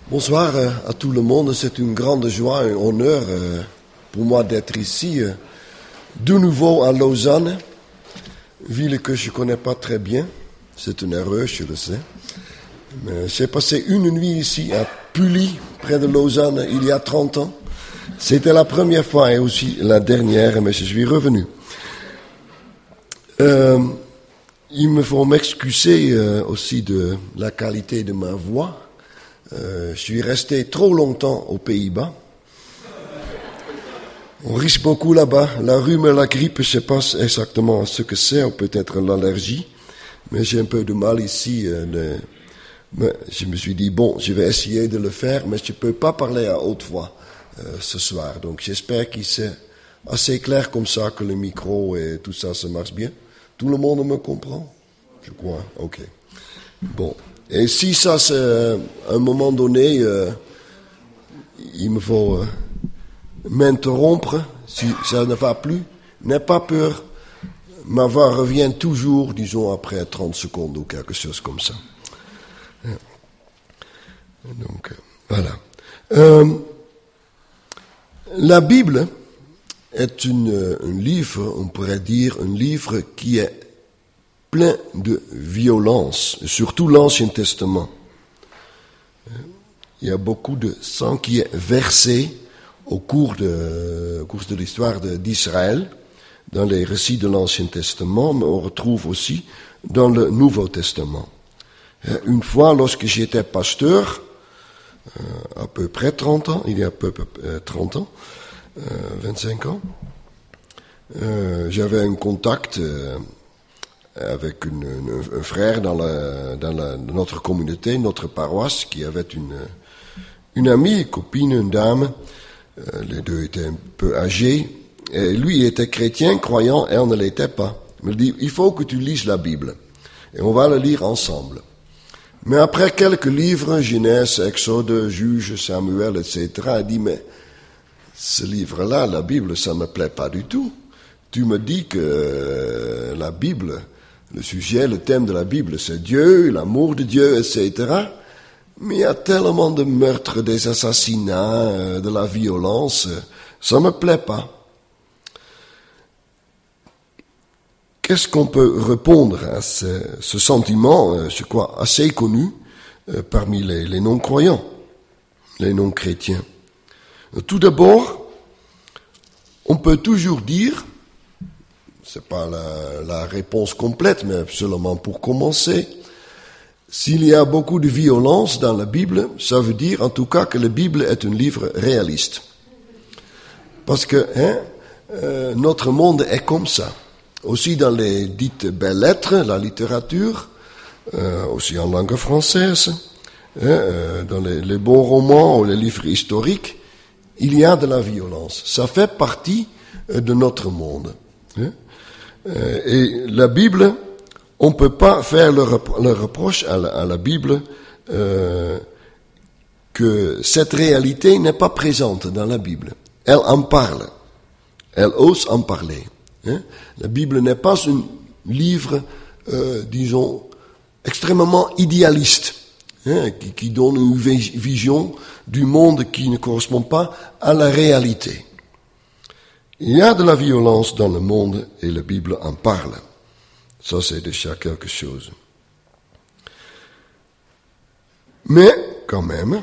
Bonsoir à tout le monde. C'est une grande joie, un honneur pour moi d'être ici de nouveau à Lausanne, ville que je connais pas très bien. C'est une erreur, je le sais. Mais j'ai passé une nuit ici à Pully, près de Lausanne, il y a 30 ans. C'était la première fois et aussi la dernière, mais je suis revenu. Il me faut m'excuser aussi de la qualité de ma voix. Je suis resté trop longtemps aux Pays-Bas. On risque beaucoup là-bas. La rhume et la grippe, je sais pas exactement ce que c'est, ou peut-être l'allergie. Mais j'ai un peu de mal ici. Mais je me suis dit, bon, je vais essayer de le faire, mais je peux pas parler à haute voix ce soir. Donc j'espère qu'il c'est assez clair comme ça, que le micro et tout ça, ça marche bien. Tout le monde me comprend? Je crois. Ok. Bon. Et si ça, c'est à un moment donné, il me faut m'interrompre, si ça ne va plus, n'aie pas peur, ma voix revient toujours, disons, après 30 secondes ou quelque chose comme ça. Donc, voilà. La Bible est un livre, on pourrait dire, un livre qui est plein de violence, surtout l'Ancien Testament. Il y a beaucoup de sang qui est versé au cours de l'histoire d'Israël, dans les récits de l'Ancien Testament, mais on retrouve aussi dans le Nouveau Testament. Une fois, lorsque j'étais pasteur, à peu près 30 ans, il y a à peu près 30 ans, 25 ans, j'avais un contact avec un frère dans notre communauté, notre paroisse, qui avait une amie, une copine, une dame. Les deux étaient un peu âgés. Et lui était chrétien, croyant, et elle ne l'était pas. Il me dit, il faut que tu lises la Bible. Et on va le lire ensemble. Mais après quelques livres, Genèse, Exode, Juge, Samuel, etc., il dit, mais ce livre-là, la Bible, ça me plaît pas du tout. Tu me dis que la Bible, le sujet, le thème de la Bible, c'est Dieu, l'amour de Dieu, etc. Mais il y a tellement de meurtres, des assassinats, de la violence, ça me plaît pas. Qu'est-ce qu'on peut répondre à ce sentiment, je crois, assez connu parmi les non-croyants, les non-chrétiens? Tout d'abord, on peut toujours dire, c'est pas la réponse complète, mais seulement pour commencer, s'il y a beaucoup de violence dans la Bible, ça veut dire en tout cas que la Bible est un livre réaliste. Parce que notre monde est comme ça. Aussi dans les dites belles lettres, la littérature, aussi en langue française, dans les bons romans ou les livres historiques, il y a de la violence. Ça fait partie de notre monde. Et la Bible, on peut pas faire le reproche à la Bible que cette réalité n'est pas présente dans la Bible. Elle en parle. Elle ose en parler. La Bible n'est pas un livre, disons, extrêmement idéaliste, qui donne une vision du monde qui ne correspond pas à la réalité. Il y a de la violence dans le monde et la Bible en parle. Ça, c'est déjà quelque chose. Mais, quand même,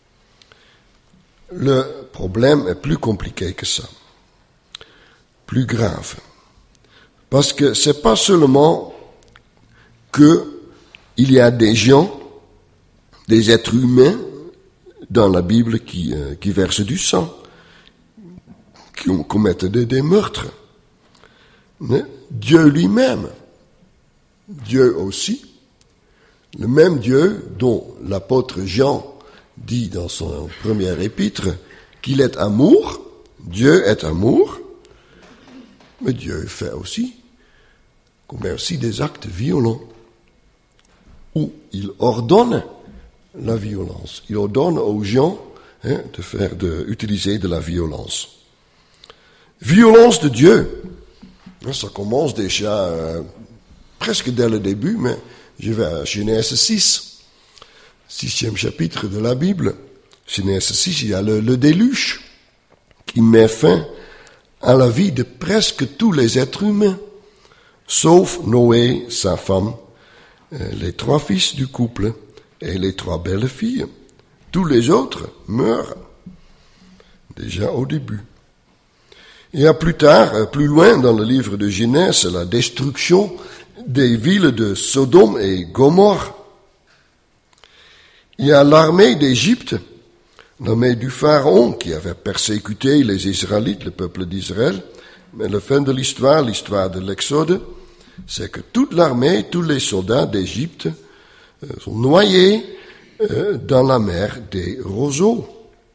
le problème est plus compliqué que ça. Plus grave. Parce que c'est pas seulement que il y a des gens, des êtres humains dans la Bible qui versent du sang, qui commettent des meurtres. Mais Dieu lui-même, Dieu aussi, le même Dieu dont l'apôtre Jean dit dans son premier épître qu'il est amour, Dieu est amour, mais Dieu commet aussi des actes violents, où il ordonne la violence. Il ordonne aux gens d'utiliser de la violence. Violence de Dieu. Ça commence déjà presque dès le début, mais je vais à Genèse 6. 6e chapitre de la Bible, Genèse 6, il y a le déluge qui met fin à la vie de presque tous les êtres humains, sauf Noé, sa femme, les 3 fils du couple et les 3 belles filles. Tous les autres meurent déjà au début. Il y a plus tard, plus loin dans le livre de Genèse, la destruction des villes de Sodome et Gomorrhe. Il y a l'armée d'Égypte, l'armée du Pharaon qui avait persécuté les Israélites, le peuple d'Israël. Mais la fin de l'histoire de l'Exode, c'est que toute l'armée, tous les soldats d'Égypte sont noyés dans la mer des roseaux.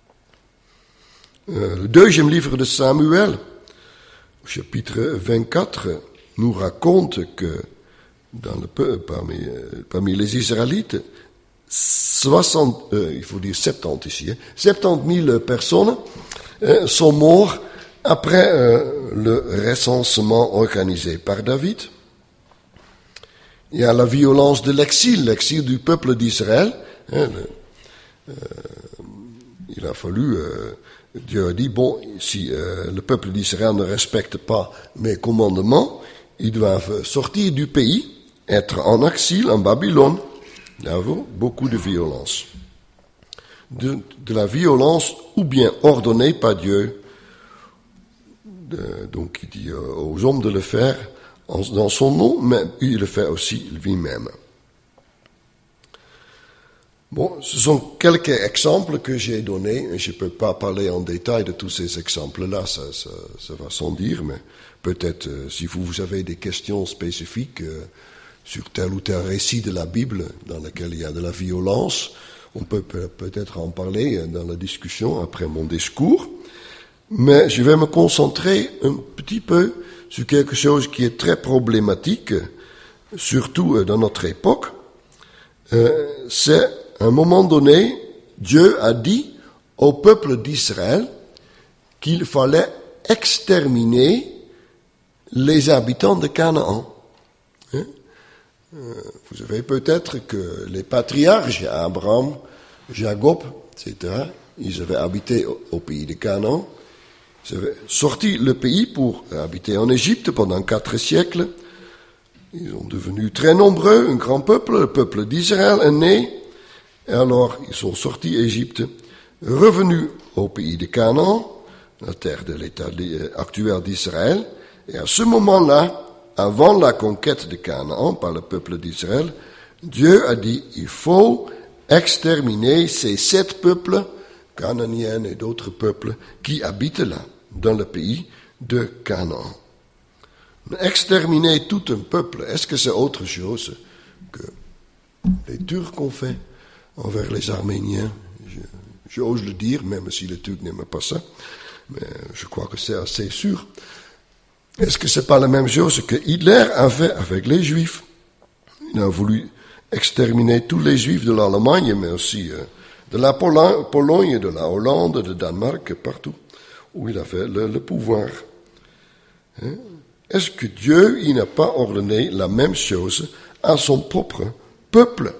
Le 2e livre de Samuel, au chapitre 24, nous raconte que parmi les Israélites, 70 ici, 70 000 personnes sont mortes après le recensement organisé par David. Il y a la violence de l'exil du peuple d'Israël. Il a fallu, Dieu a dit, bon, si le peuple d'Israël ne respecte pas mes commandements, ils doivent sortir du pays, être en exil en Babylone. Il y a beaucoup de violence. De la violence ou bien ordonnée par Dieu. Donc il dit aux hommes de le faire dans son nom, mais il le fait aussi lui-même. Bon, ce sont quelques exemples que j'ai donnés. Je ne peux pas parler en détail de tous ces exemples-là, ça va sans dire, mais peut-être si vous avez des questions spécifiques sur tel ou tel récit de la Bible dans lequel il y a de la violence, on peut peut-être en parler dans la discussion après mon discours. Mais je vais me concentrer un petit peu sur quelque chose qui est très problématique, surtout dans notre époque. C'est, à un moment donné, Dieu a dit au peuple d'Israël qu'il fallait exterminer les habitants de Canaan. Vous savez peut-être que les patriarches, Abraham, Jacob, etc., ils avaient habité au pays de Canaan. Ils avaient sorti le pays pour habiter en Égypte pendant 4 siècles. Ils sont devenus très nombreux, un grand peuple, le peuple d'Israël est né. Et alors, ils sont sortis d'Égypte, revenus au pays de Canaan, la terre de l'État actuel d'Israël. Et à ce moment-là, avant la conquête de Canaan par le peuple d'Israël, Dieu a dit, il faut exterminer ces 7 peuples, cananéens et d'autres peuples, qui habitent là, dans le pays de Canaan. Exterminer tout un peuple, est-ce que c'est autre chose que les Turcs ont fait envers les Arméniens? J'ose le dire, même si les Turcs n'aiment pas ça, mais je crois que c'est assez sûr. Est-ce que c'est pas la même chose que Hitler a fait avec les Juifs? Il a voulu exterminer tous les Juifs de l'Allemagne, mais aussi de la Pologne, de la Hollande, de Danemark, partout où il avait le pouvoir. Est-ce que Dieu, il n'a pas ordonné la même chose à son propre peuple?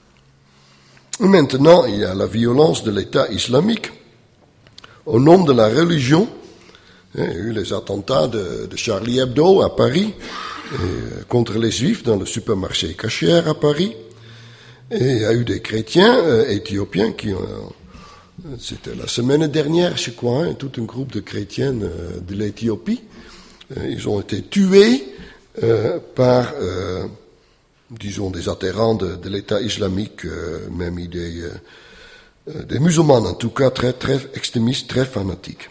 Et maintenant, il y a la violence de l'État islamique. Au nom de la religion, il y a eu les attentats de Charlie Hebdo à Paris, contre les Juifs dans le supermarché Kasher à Paris. Et il y a eu des chrétiens éthiopiens qui ont... C'était la semaine dernière, je crois, tout un groupe de chrétiens de l'Éthiopie. Ils ont été tués par, disons, des adhérents de l'État islamique, même des musulmans en tout cas, très, très extrémistes, très fanatiques.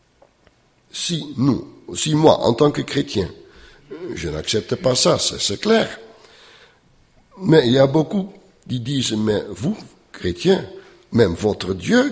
Si moi, en tant que chrétien, je n'accepte pas ça, c'est clair. Mais il y a beaucoup qui disent, mais vous, chrétiens, même votre Dieu,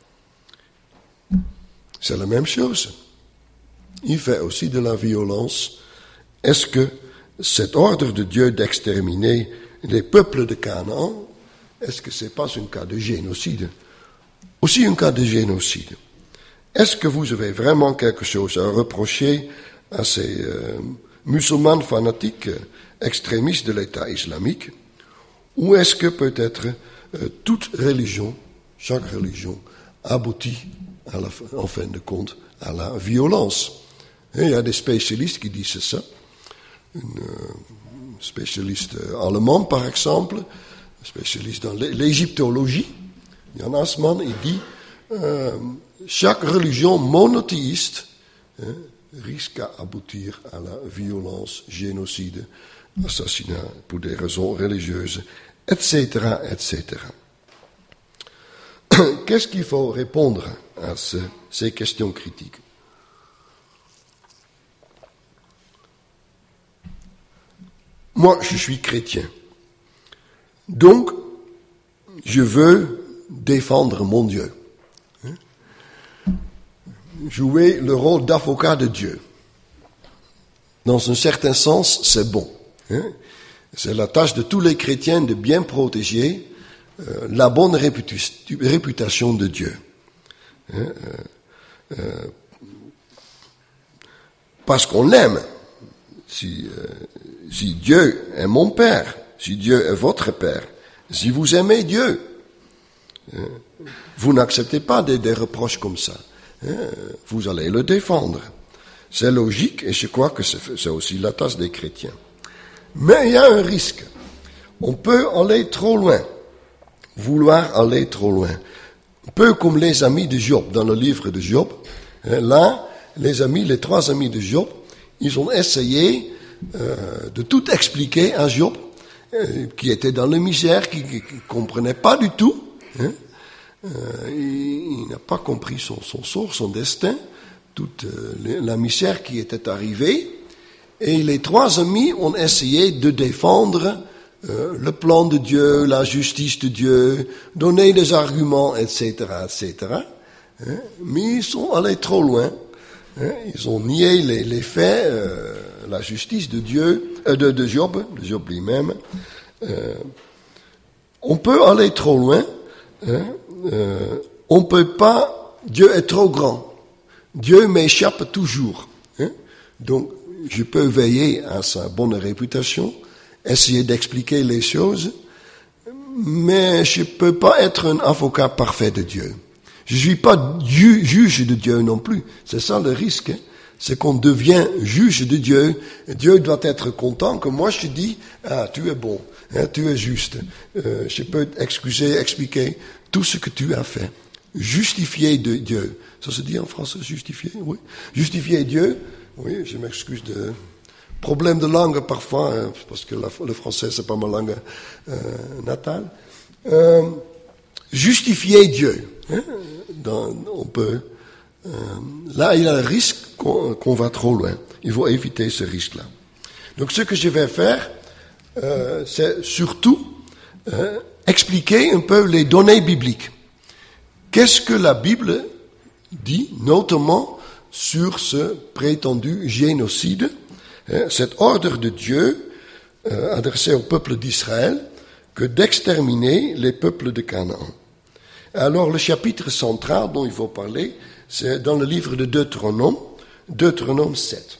c'est la même chose. Il fait aussi de la violence. Est-ce que cet ordre de Dieu d'exterminer les peuples de Canaan, est-ce que c'est pas un cas de génocide? Aussi un cas de génocide. Est-ce que vous avez vraiment quelque chose à reprocher à ces musulmans fanatiques extrémistes de l'État islamique? Ou est-ce que peut-être toute religion, chaque religion, aboutit en fin de compte à la violence. Et il y a des spécialistes qui disent ça. Une spécialiste allemand, par exemple, spécialiste dans l'égyptologie, Jan Assmann, il dit chaque religion monothéiste risque à aboutir à la violence, génocide, assassinat pour des raisons religieuses, etc., etc. Qu'est-ce qu'il faut répondre à ces questions critiques? Moi, je suis chrétien. Donc, je veux défendre mon Dieu. Jouer le rôle d'avocat de Dieu. Dans un certain sens, c'est bon. C'est la tâche de tous les chrétiens de bien protéger la bonne réputation de Dieu. Parce qu'on l'aime. Si Dieu est mon Père, si Dieu est votre Père, si vous aimez Dieu, vous n'acceptez pas des reproches comme ça. Vous allez le défendre. C'est logique et je crois que c'est aussi la tâche des chrétiens. Mais il y a un risque. On peut aller trop loin. Vouloir aller trop loin. Un peu comme les amis de Job, dans le livre de Job. Là, les trois amis de Job, ils ont essayé de tout expliquer à Job, qui était dans la misère, qui comprenait pas du tout. Il n'a pas compris son sort, son destin, toute la misère qui était arrivée. Et les trois amis ont essayé de défendre le plan de Dieu, la justice de Dieu, donner des arguments, etc., etc. Mais ils sont allés trop loin. Ils ont nié les faits, la justice de Dieu, de Job lui-même. On peut aller trop loin. On peut pas. Dieu est trop grand. Dieu m'échappe toujours. Donc, je peux veiller à sa bonne réputation, essayer d'expliquer les choses, mais je peux pas être un avocat parfait de Dieu. Je suis pas juge de Dieu non plus. C'est ça le risque. C'est qu'on devient juge de Dieu. Et Dieu doit être content que moi je dis, tu es bon, tu es juste. Je peux expliquer tout ce que tu as fait. Justifier de Dieu. Ça se dit en français, justifier? Oui. Justifier Dieu. Oui, je m'excuse de problème de langue parfois, parce que le français c'est pas ma langue natale. Justifier Dieu. On peut. Là, il y a le risque qu'on va trop loin. Il faut éviter ce risque-là. Donc, ce que je vais faire, c'est surtout expliquer un peu les données bibliques. Qu'est-ce que la Bible dit, notamment sur ce prétendu génocide, cet ordre de Dieu adressé au peuple d'Israël, que d'exterminer les peuples de Canaan. Alors, le chapitre central dont il faut parler, c'est dans le livre de Deutéronome, Deutéronome 7.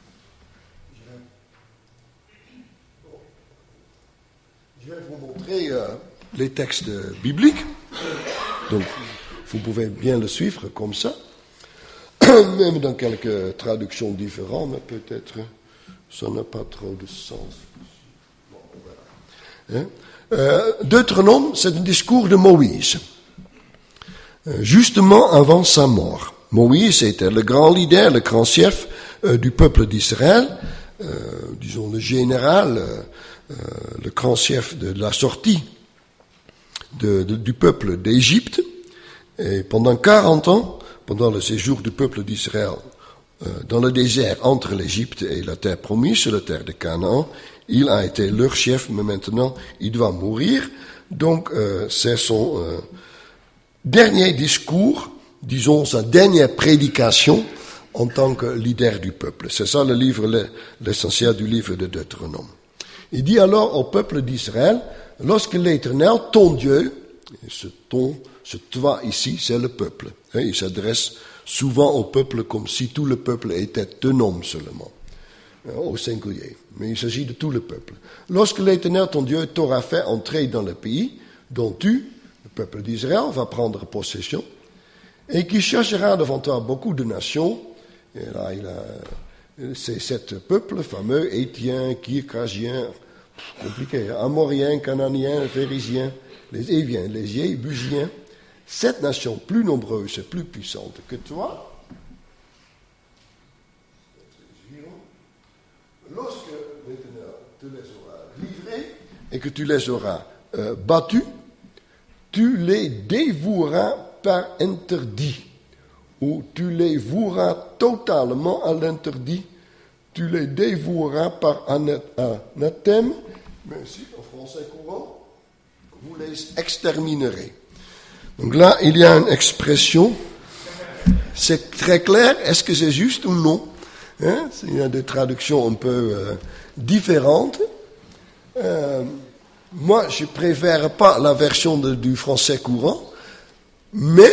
Je vais vous montrer les textes bibliques. Donc, vous pouvez bien le suivre comme ça. Même dans quelques traductions différentes, mais peut-être ça n'a pas trop de sens. Bon, on verra. Deutéronome, c'est un discours de Moïse. Justement avant sa mort. Moïse était le grand leader, le grand chef du peuple d'Israël, disons le général, le grand chef de la sortie du peuple d'Égypte. Et pendant 40 ans, pendant le séjour du peuple d'Israël dans le désert entre l'Égypte et la terre promise, la terre de Canaan, il a été leur chef, mais maintenant il doit mourir. Donc c'est son dernier discours, disons sa dernière prédication en tant que leader du peuple. C'est ça le livre, l'essentiel du livre de Deutéronome. Il dit alors au peuple d'Israël, lorsque l'Éternel, ton Dieu, et ce toi ici, c'est le peuple. Il s'adresse souvent au peuple comme si tout le peuple était un homme seulement, au singulier. Mais il s'agit de tout le peuple. Lorsque l'Éternel, ton Dieu, t'aura fait entrer dans le pays dont tu, le peuple d'Israël, vas prendre possession, et qui cherchera devant toi beaucoup de nations. Et là, il a ces 7 peuples fameux, Étiens, Kirkasiens, compliqué, Amoriens, Cananéens, Phérésiens, les Éviens, les Jébusiens, 7 nations plus nombreuses et plus puissantes que toi. Lorsque l'Éternel te les aura livrés et que tu les auras battus, tu les dévoueras par interdit, ou tu les voueras totalement à l'interdit, tu les dévoueras par anathème, mais si en français courant, vous les exterminerez. Donc là, il y a une expression, c'est très clair, est-ce que c'est juste ou non? Il y a des traductions un peu différentes. Moi, je préfère pas la version du français courant, mais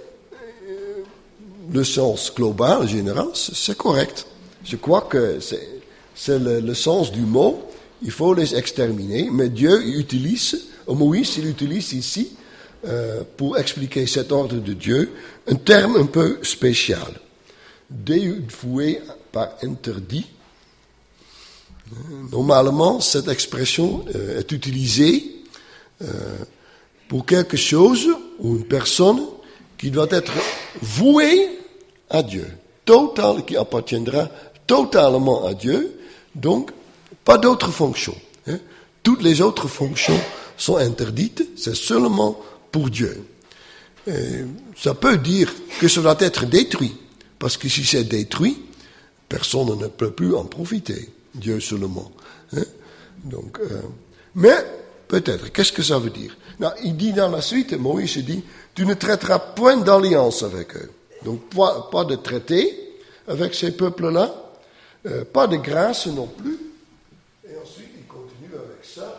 le sens global, général, c'est correct. Je crois que c'est le sens du mot, il faut les exterminer, mais Dieu utilise, Moïse, il utilise ici, pour expliquer cet ordre de Dieu, un terme un peu spécial. Dévoué par interdit. Normalement, cette expression est utilisée pour quelque chose ou une personne qui doit être vouée à Dieu, qui appartiendra totalement à Dieu, donc pas d'autres fonctions. Toutes les autres fonctions sont interdites, c'est seulement pour Dieu. Et ça peut dire que ça doit être détruit, parce que si c'est détruit, personne ne peut plus en profiter, Dieu seulement. Donc, mais peut-être, qu'est-ce que ça veut dire? Non, il dit dans la suite, Moïse dit, tu ne traiteras point d'alliance avec eux. Donc pas de traité avec ces peuples-là, pas de grâce non plus. Et ensuite, il continue avec ça.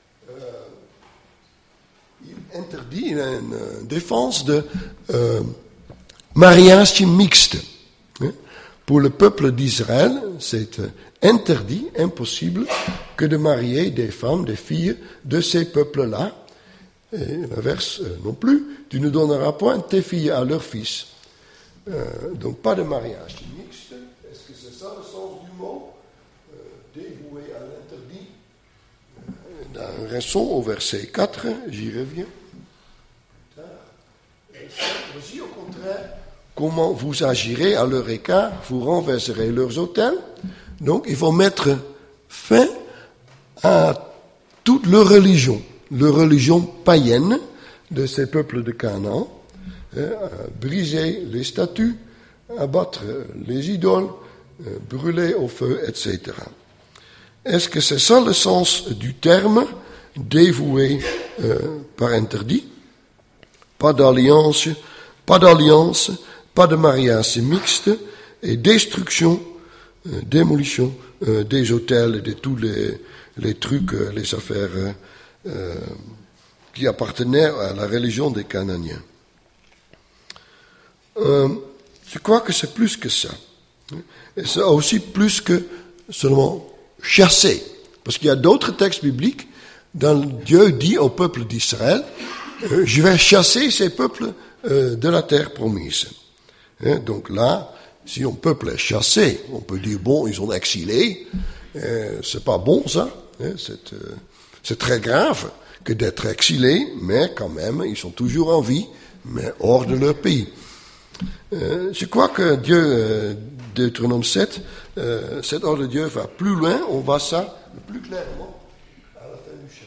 Il interdit une défense de mariage mixte. Pour le peuple d'Israël, c'est interdit, impossible, que de marier des femmes, des filles de ces peuples-là. Et l'inverse non plus, tu ne donneras point tes filles à leurs fils. Donc pas de mariage mixte. Est-ce que c'est ça le sens du mot? Dévoué à l'interdit. Restons au verset 4, j'y reviens. Voici au contraire comment vous agirez à leur écart, vous renverserez leurs autels. Donc il faut mettre fin à toute leur religion païenne de ces peuples de Canaan, briser les statues, abattre les idoles, brûler au feu, etc. Est-ce que c'est ça le sens du terme dévoué par interdit? Pas d'alliance, pas de mariage mixte et destruction, démolition des autels et de tous les trucs, les affaires qui appartenaient à la religion des Cananéens. Je crois que c'est plus que ça. Et c'est aussi plus que seulement chasser. Parce qu'il y a d'autres textes bibliques dans Dieu dit au peuple d'Israël, je vais chasser ces peuples de la terre promise. Donc là, si un peuple est chassé, on peut dire, bon, ils sont exilés, c'est pas bon ça, c'est très grave que d'être exilés, mais quand même, ils sont toujours en vie, mais hors de leur pays. Je crois que Dieu, Deutéronome 7, cet ordre de Dieu va plus loin, on voit ça plus clairement à la fin du chapitre.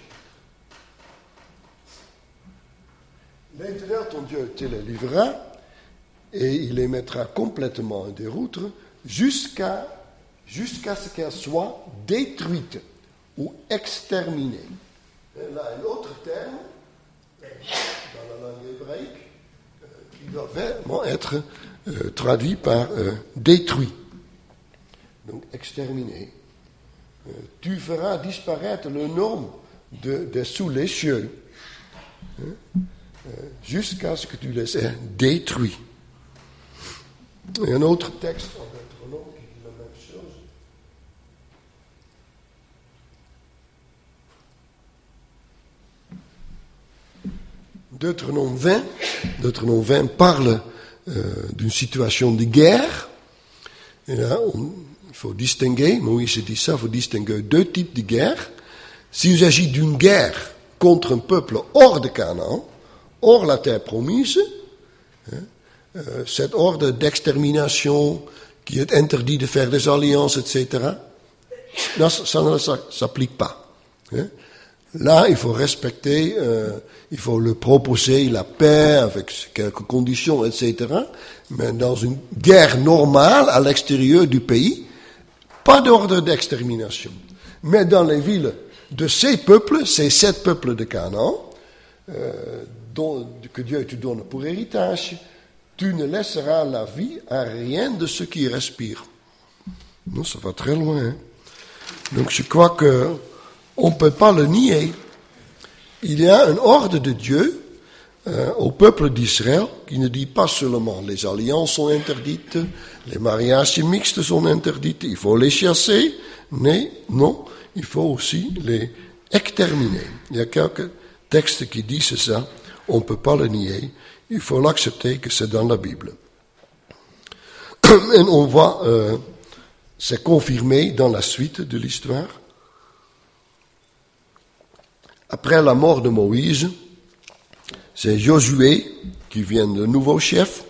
L'Éternel, ton Dieu, te les livrera, et il les mettra complètement en déroute jusqu'à ce qu'elles soient détruites ou exterminées. Et là, un autre terme, dans la langue hébraïque, qui doit vraiment être traduit par détruit. Donc, exterminé. Tu feras disparaître le nom de sous les cieux, jusqu'à ce que tu les aies détruits. Et un autre texte en Deutéronome qui dit la même chose. Deutéronome 20 parle d'une situation de guerre. Et là, il faut distinguer, Moïse dit ça, il faut distinguer deux types de guerre. S'il s'agit d'une guerre contre un peuple hors de Canaan, hors la terre promise, cet ordre d'extermination qui est interdit de faire des alliances, etc., ça ne s'applique pas. Là, il faut respecter, il faut le proposer, la paix avec quelques conditions, etc. Mais dans une guerre normale à l'extérieur du pays, pas d'ordre d'extermination. Mais dans les villes de ces peuples, ces 7 peuples de Canaan, que Dieu te donne pour héritage, tu ne laisseras la vie à rien de ceux qui respirent. Non, ça va très loin. Hein? Donc je crois que on ne peut pas le nier. Il y a un ordre de Dieu au peuple d'Israël qui ne dit pas seulement les alliances sont interdites, les mariages mixtes sont interdits, il faut les chasser, mais non, il faut aussi les exterminer. Il y a quelques textes qui disent ça, on ne peut pas le nier, il faut l'accepter que c'est dans la Bible. Et on voit, c'est confirmé dans la suite de l'histoire. Après la mort de Moïse, c'est Josué qui vient le nouveau chef.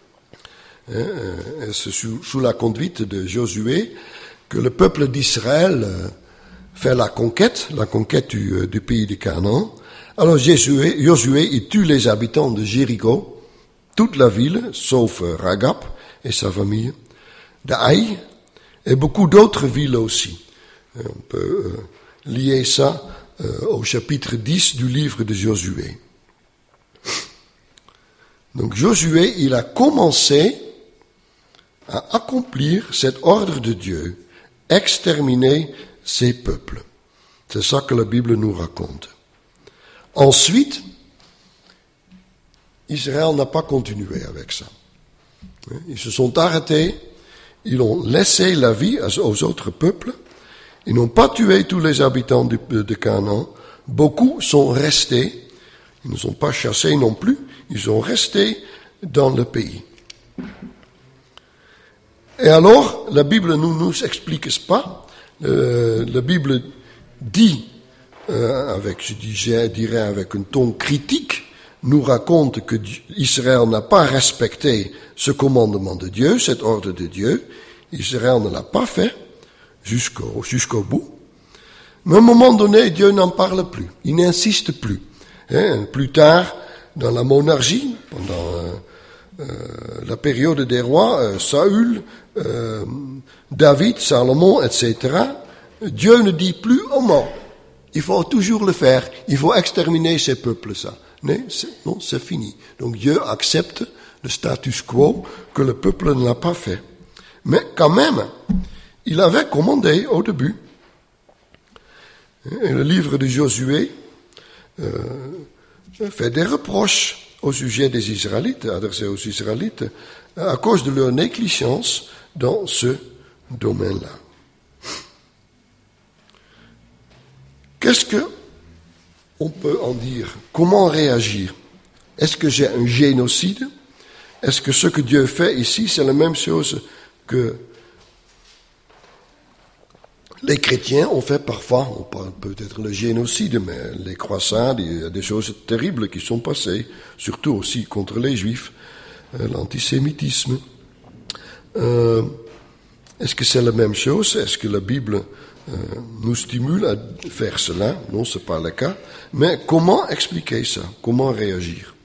C'est sous la conduite de Josué que le peuple d'Israël fait la conquête du pays de Canaan. Alors Josué, il tue les habitants de Jéricho, toute la ville, sauf Ragab et sa famille, d'Aï, et beaucoup d'autres villes aussi. On peut lier ça au chapitre 10 du livre de Josué. Donc Josué, il a commencé à accomplir cet ordre de Dieu, exterminer ces peuples. C'est ça que la Bible nous raconte. Ensuite, Israël n'a pas continué avec ça. Ils se sont arrêtés, ils ont laissé la vie aux autres peuples, ils n'ont pas tué tous les habitants de Canaan, beaucoup sont restés, ils ne sont pas chassés non plus, ils sont restés dans le pays. Et alors, la Bible ne nous explique pas, la Bible dit, je dirais avec un ton critique, nous raconte que Israël n'a pas respecté ce commandement de Dieu, cet ordre de Dieu. Israël ne l'a pas fait jusqu'au bout. Mais à un moment donné, Dieu n'en parle plus. Il n'insiste plus. Plus tard, dans la monarchie, pendant la période des rois, Saül, David, Salomon, etc., Dieu ne dit plus « Oh non, il faut toujours le faire, il faut exterminer ces peuples, ça ». Non, c'est fini. Donc Dieu accepte le status quo que le peuple ne l'a pas fait. Mais quand même, il avait commandé au début. Et le livre de Josué fait des reproches au sujet des Israélites, adressés aux Israélites, à cause de leur négligence dans ce domaine-là. Qu'est-ce que on peut en dire? Comment réagir? Est-ce que j'ai un génocide? Est-ce que ce que Dieu fait ici, c'est la même chose que les chrétiens ont fait parfois? On parle peut-être le génocide, mais les croisades, il y a des choses terribles qui sont passées, surtout aussi contre les Juifs, l'antisémitisme. Est-ce que c'est la même chose? Est-ce que la Bible nous stimule à faire cela? Non, c'est pas le cas. Mais comment expliquer ça? Comment réagir?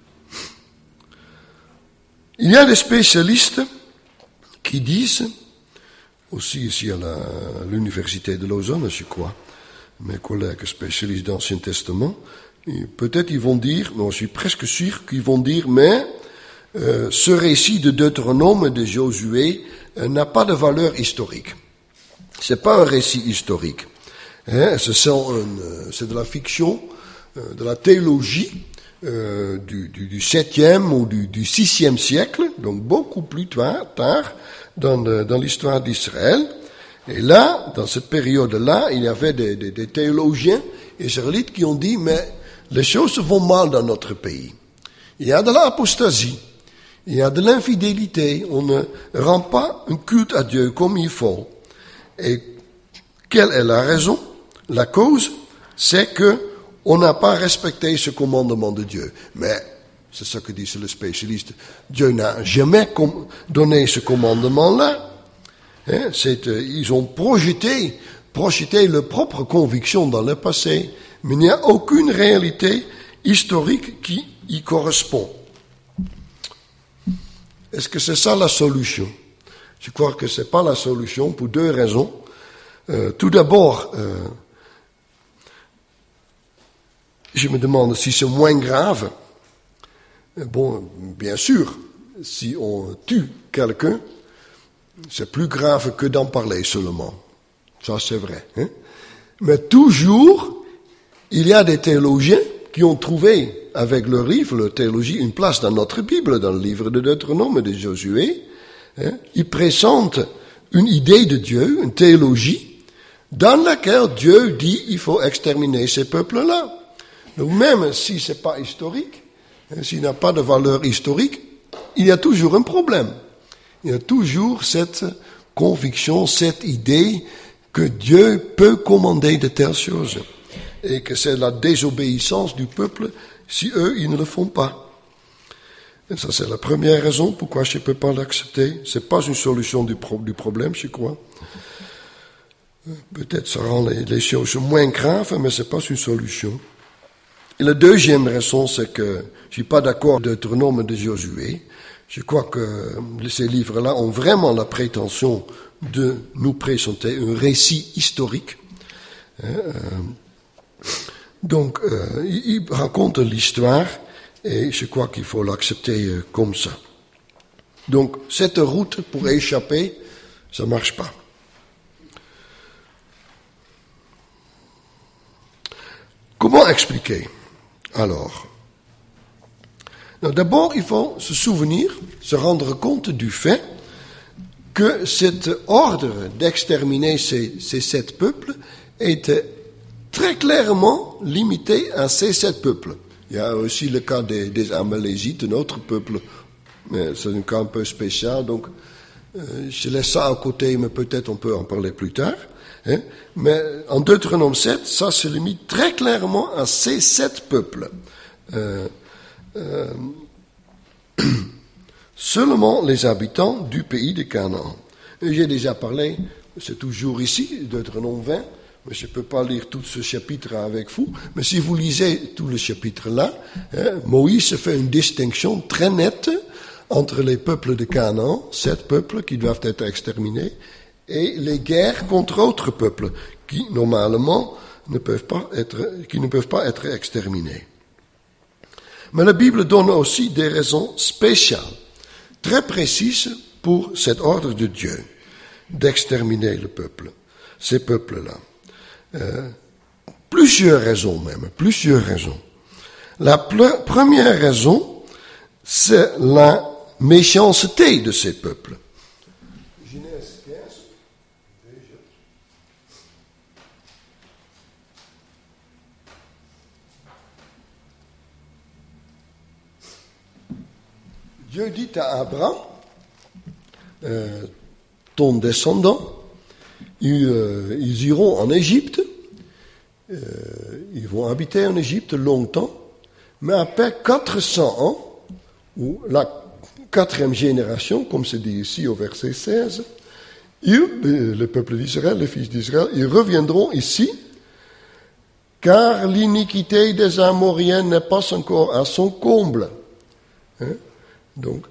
Il y a des spécialistes qui disent, aussi ici à l'université de Lausanne, je crois, mes collègues spécialistes d'Ancien Testament, peut-être ils vont dire, non, je suis presque sûr qu'ils vont dire, mais ce récit de Deutéronome et de Josué n'a pas de valeur historique. C'est pas un récit historique. C'est de la fiction, de la théologie du 7e ou du 6e siècle, donc beaucoup plus tard dans l'histoire d'Israël. Et là, dans cette période-là, il y avait des théologiens israélites qui ont dit, mais les choses vont mal dans notre pays. Il y a de l'apostasie. Il y a de l'infidélité. On ne rend pas un culte à Dieu comme il faut. Et quelle est la raison? La cause, c'est que on n'a pas respecté ce commandement de Dieu. Mais, c'est ce que disent les spécialistes, Dieu n'a jamais donné ce commandement-là. Ils ont projeté leur propre conviction dans le passé, mais il n'y a aucune réalité historique qui y correspond. Est-ce que c'est ça la solution? Je crois que c'est pas la solution pour deux raisons. Tout d'abord, je me demande si c'est moins grave. Bon, bien sûr, si on tue quelqu'un, c'est plus grave que d'en parler seulement. Ça, c'est vrai. Mais toujours, il y a des théologiens qui ont trouvé, avec leur livre, leur théologie, une place dans notre Bible, dans le livre de Deutéronome et de Josué. Ils présentent une idée de Dieu, une théologie, dans laquelle Dieu dit il faut exterminer ces peuples-là. Donc même si c'est pas historique, s'il n'a pas de valeur historique, il y a toujours un problème. Il y a toujours cette conviction, cette idée que Dieu peut commander de telles choses. Et que c'est la désobéissance du peuple si eux, ils ne le font pas. Et ça, c'est la première raison pourquoi je ne peux pas l'accepter. C'est pas une solution du problème, je crois. Peut-être ça rend les choses moins graves, mais c'est pas une solution. Et la deuxième raison, c'est que je suis pas d'accord avec Deutéronome de Josué. Je crois que ces livres-là ont vraiment la prétention de nous présenter un récit historique. Donc, ils racontent l'histoire et je crois qu'il faut l'accepter comme ça. Donc, cette route pour échapper, ça marche pas. Comment expliquer? Alors, d'abord, il faut se souvenir, se rendre compte du fait que cet ordre d'exterminer ces 7 peuples était très clairement limité à ces 7 peuples. Il y a aussi le cas des Amalésites, un autre peuple, mais c'est un cas un peu spécial, donc je laisse ça à côté, mais peut-être on peut en parler plus tard. Mais en Deutéronome 7, ça se limite très clairement à ces 7 peuples. Seulement les habitants du pays de Canaan. Et j'ai déjà parlé, c'est toujours ici, Deutéronome 20, mais je ne peux pas lire tout ce chapitre avec vous, mais si vous lisez tout le chapitre-là, Moïse fait une distinction très nette entre les peuples de Canaan, 7 peuples qui doivent être exterminés, et les guerres contre autres peuples qui, normalement, ne peuvent pas être exterminés. Mais la Bible donne aussi des raisons spéciales, très précises pour cet ordre de Dieu, d'exterminer le peuple, ces peuples-là. Plusieurs raisons. La première raison, c'est la méchanceté de ces peuples. Genèse 15. Dieu dit à Abraham, ton descendant, ils iront en Égypte, ils vont habiter en Égypte longtemps, mais après 400 ans, ou la 4e génération, comme c'est dit ici au verset 16, le peuple d'Israël, les fils d'Israël, ils reviendront ici, car l'iniquité des Amoriens n'est pas encore à son comble. Donc,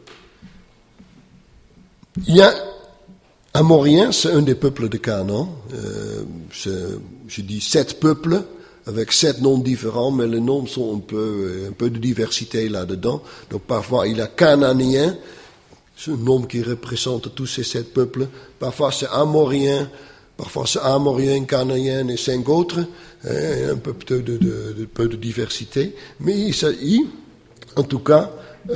il y a Amoriens, c'est un des peuples de Canaan. Je dis 7 peuples, avec 7 noms différents, mais les noms sont un peu de diversité là-dedans. Donc parfois il y a Cananéen, c'est un nom qui représente tous ces 7 peuples. Parfois c'est Amorien, parfois c'est Amorien, Cananéen et 5 autres. Un peu de diversité. Mais il s'agit, en tout cas,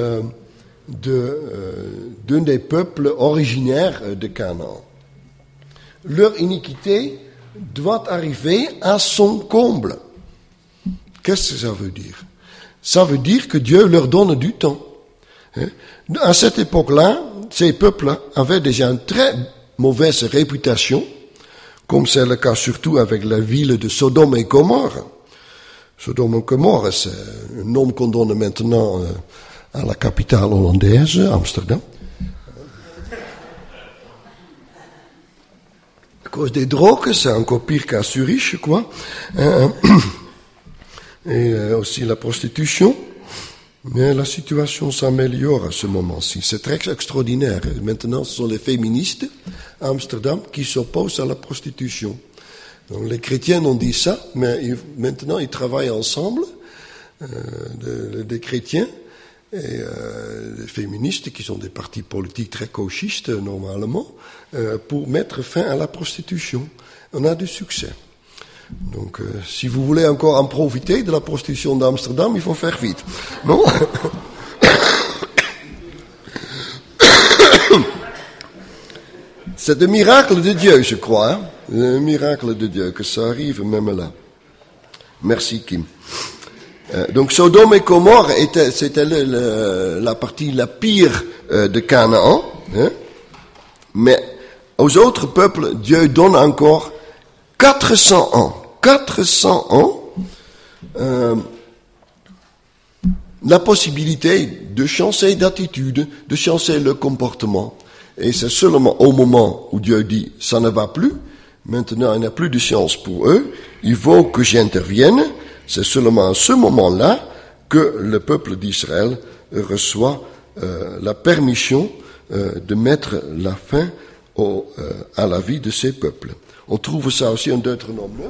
d'un des peuples originaires de Canaan. Leur iniquité doit arriver à son comble. Qu'est-ce que ça veut dire? ça veut dire que Dieu leur donne du temps. À cette époque-là, ces peuples avaient déjà une très mauvaise réputation, comme c'est le cas surtout avec la ville de Sodome et Gomorrhe. Sodome et Gomorrhe, c'est un nom qu'on donne maintenant à la capitale hollandaise, Amsterdam. À cause des drogues, c'est encore pire qu'à Zurich, quoi. Et aussi la prostitution. Mais la situation s'améliore à ce moment-ci. C'est très extraordinaire. Maintenant, ce sont les féministes à Amsterdam qui s'opposent à la prostitution. Donc, les chrétiens ont dit ça, mais maintenant ils travaillent ensemble, des chrétiens et des féministes qui sont des partis politiques très gauchistes normalement, pour mettre fin à la prostitution. On a du succès. Donc, si vous voulez encore en profiter de la prostitution d'Amsterdam, il faut faire vite. Non? C'est un miracle de Dieu, je crois. Hein? Un miracle de Dieu, que ça arrive même là. Merci, Kim. Donc, Sodome et Gomorrhe c'était la partie la pire de Canaan. Hein? Mais aux autres peuples, Dieu donne encore 400 ans. 400 ans, la possibilité de changer d'attitude, de changer le comportement. Et c'est seulement au moment où Dieu dit, ça ne va plus, maintenant il n'y a plus de chance pour eux, il faut que j'intervienne, c'est seulement à ce moment-là que le peuple d'Israël reçoit la permission de mettre la fin à la vie de ces peuples. On trouve ça aussi en Deutéronome 9.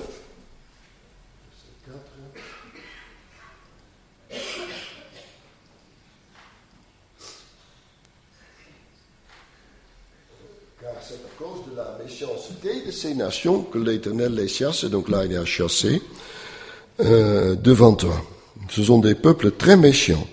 Car c'est à cause de la méchanceté de ces nations que l'Éternel les chasse, et donc là il a chassé devant toi. Ce sont des peuples très méchants.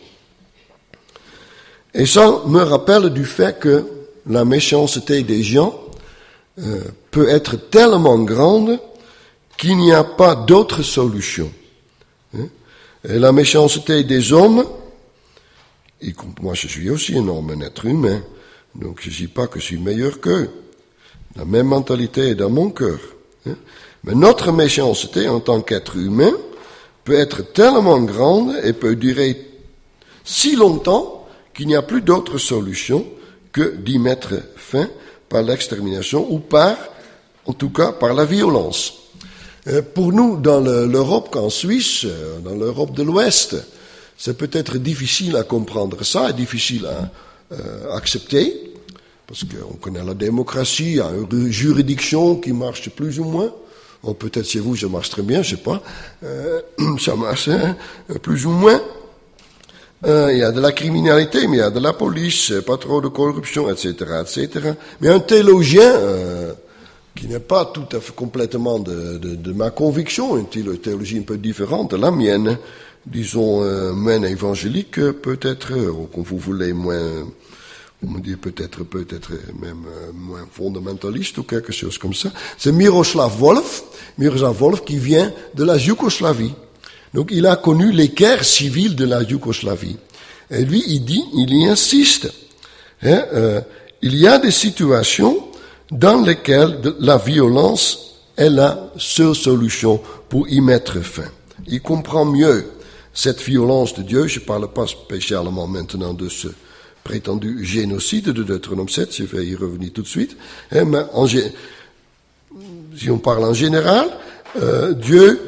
Et ça me rappelle du fait que la méchanceté des gens peut être tellement grande qu'il n'y a pas d'autre solution. Et la méchanceté des hommes, et moi je suis aussi un homme, un être humain, donc je ne dis pas que je suis meilleur qu'eux. La même mentalité est dans mon cœur. Mais notre méchanceté en tant qu'être humain peut être tellement grande et peut durer si longtemps qu'il n'y a plus d'autre solution que d'y mettre fin par l'extermination ou en tout cas, par la violence. Pour nous, dans l'Europe qu'en Suisse, dans l'Europe de l'Ouest, c'est peut-être difficile à comprendre ça, difficile à accepter, parce qu'on connaît la démocratie, il y a une juridiction qui marche plus ou moins. Ou peut-être chez vous, ça marche très bien, je sais pas. Ça marche plus ou moins. Il y a de la criminalité, mais il y a de la police, pas trop de corruption, etc., etc. Mais un théologien qui n'est pas tout à fait complètement de ma conviction, une théologie un peu différente de la mienne, disons moins évangélique, peut-être, ou comme vous voulez, moins, on me dit peut-être même moins fondamentaliste ou quelque chose comme ça. C'est Miroslav Volf qui vient de la Yougoslavie. Donc il a connu les guerres civiles de la Yougoslavie. Et lui, il y insiste. Il y a des situations dans lesquelles la violence est la seule solution pour y mettre fin. Il comprend mieux cette violence de Dieu. Je ne parle pas spécialement maintenant de ce prétendu génocide de Deutéronome 7, je vais y revenir tout de suite. Mais si on parle en général, Dieu...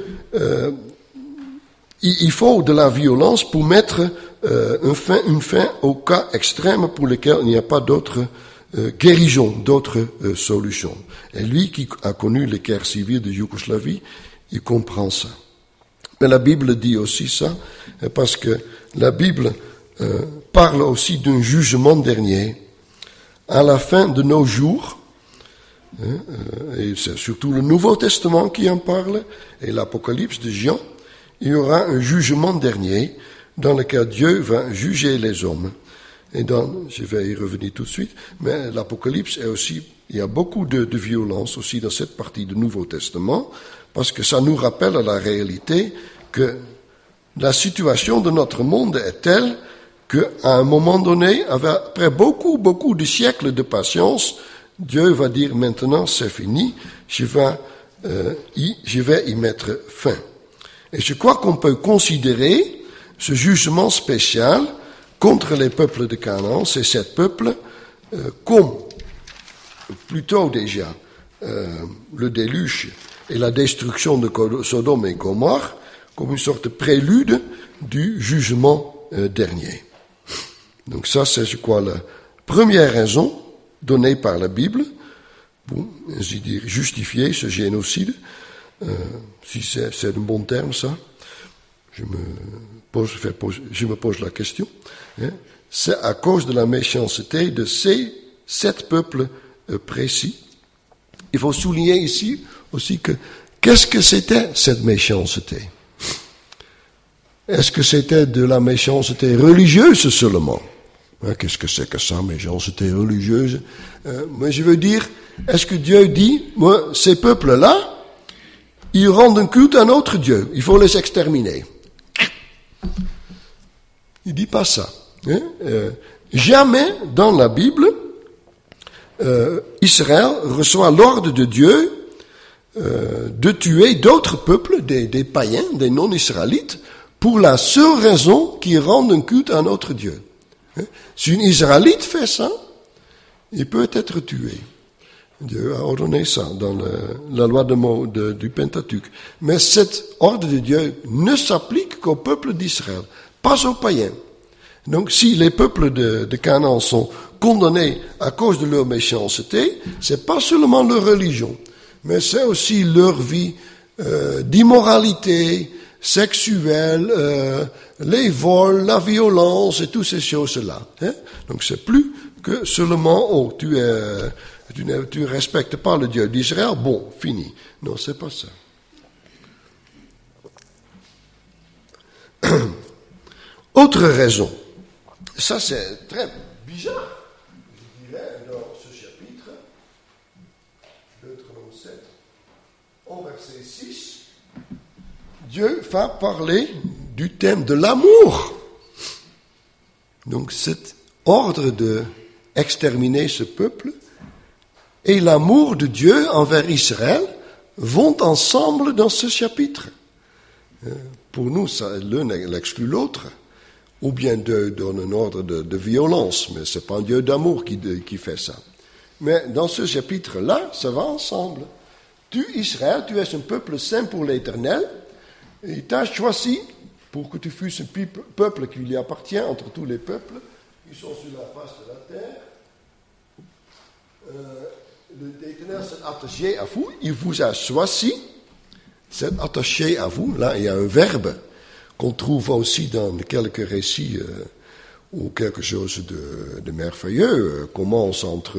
il faut de la violence pour mettre une fin au cas extrême pour lequel il n'y a pas d'autre guérison, d'autre solution. Et lui qui a connu les guerres civiles de Yougoslavie, il comprend ça. Mais la Bible dit aussi ça, parce que la Bible parle aussi d'un jugement dernier. À la fin de nos jours, et c'est surtout le Nouveau Testament qui en parle, et l'Apocalypse de Jean, il y aura un jugement dernier dans lequel Dieu va juger les hommes. Et je vais y revenir tout de suite, mais l'Apocalypse est aussi, il y a beaucoup de violence aussi dans cette partie du Nouveau Testament, parce que ça nous rappelle la réalité que la situation de notre monde est telle qu'à un moment donné, après beaucoup de siècles de patience, Dieu va dire maintenant c'est fini, je vais y mettre fin. Et je crois qu'on peut considérer ce jugement spécial contre les peuples de Canaan, ces 7 peuples, comme plutôt déjà le déluge et la destruction de Sodome et Gomorrhe, comme une sorte de prélude du jugement dernier. Donc ça, c'est, je crois, la première raison donnée par la Bible pour, ainsi dire, justifier ce génocide. Si c'est un bon terme, ça, je me pose la question. C'est à cause de la méchanceté de ces 7 peuples précis. Il faut souligner ici aussi que qu'est-ce que c'était cette méchanceté? Est-ce que c'était de la méchanceté religieuse seulement? Qu'est-ce que c'est que ça, méchanceté religieuse? Mais je veux dire, est-ce que Dieu dit, moi, ces peuples-là, ils rendent un culte à un autre Dieu, il faut les exterminer? Il dit pas ça. Jamais dans la Bible, Israël reçoit l'ordre de Dieu de tuer d'autres peuples, des païens, des non-israélites, pour la seule raison qu'ils rendent un culte à un autre Dieu. Si un Israélite fait ça, il peut être tué. Dieu a ordonné ça dans la loi du Pentateuque. Mais cet ordre de Dieu ne s'applique qu'au peuple d'Israël, pas aux païens. Donc si les peuples de Canaan sont condamnés à cause de leur méchanceté, c'est pas seulement leur religion, mais c'est aussi leur vie d'immoralité sexuelle, les vols, la violence et toutes ces choses-là. Donc c'est plus que seulement, tu ne respectes pas le Dieu d'Israël, bon, fini. Non, c'est pas ça. Autre raison. Ça, c'est très bizarre, je dirais, dans ce chapitre, Deutéronome 7, au verset 6, Dieu va parler du thème de l'amour. Donc, cet ordre de exterminer ce peuple et l'amour de Dieu envers Israël vont ensemble dans ce chapitre. Pour nous, l'un exclut l'autre. Ou bien Dieu donne un ordre de violence, mais c'est pas un Dieu d'amour qui fait ça. Mais dans ce chapitre-là, ça va ensemble. Tu, Israël, tu es un peuple saint pour l'Éternel, et il t'a choisi pour que tu fusses un peuple qui lui appartient entre tous les peuples qui sont sur la face de la terre. L'Éternel s'est attaché à vous, il vous a choisi, s'est attaché à vous, là il y a un verbe qu'on trouve aussi dans quelques récits où quelque chose de merveilleux commence entre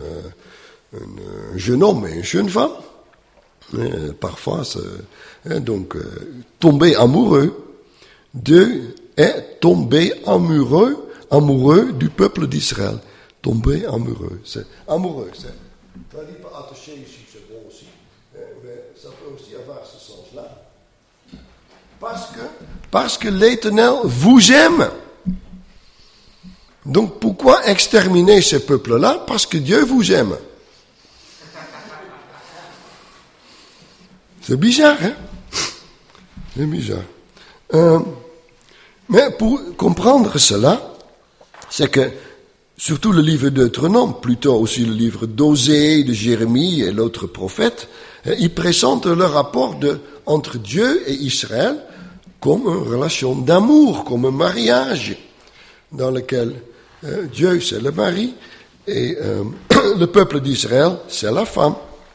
un jeune homme et une jeune femme. Parfois, donc, tomber amoureux. Dieu est tombé amoureux du peuple d'Israël. Tomber amoureux. C'est amoureux. C'est traduit par attaché ici, c'est bon aussi. Mais ça peut aussi avoir ce sens-là. Parce que l'Éternel vous aime. Donc pourquoi exterminer ces peuples-là? Parce que Dieu vous aime. C'est bizarre, hein? C'est bizarre. Mais pour comprendre cela, c'est que surtout le livre de Deutéronome, plutôt aussi le livre d'Osée, de Jérémie et l'autre prophète, ils présentent le rapport entre Dieu et Israël comme une relation d'amour, comme un mariage, dans lequel Dieu c'est le mari et le peuple d'Israël c'est la femme.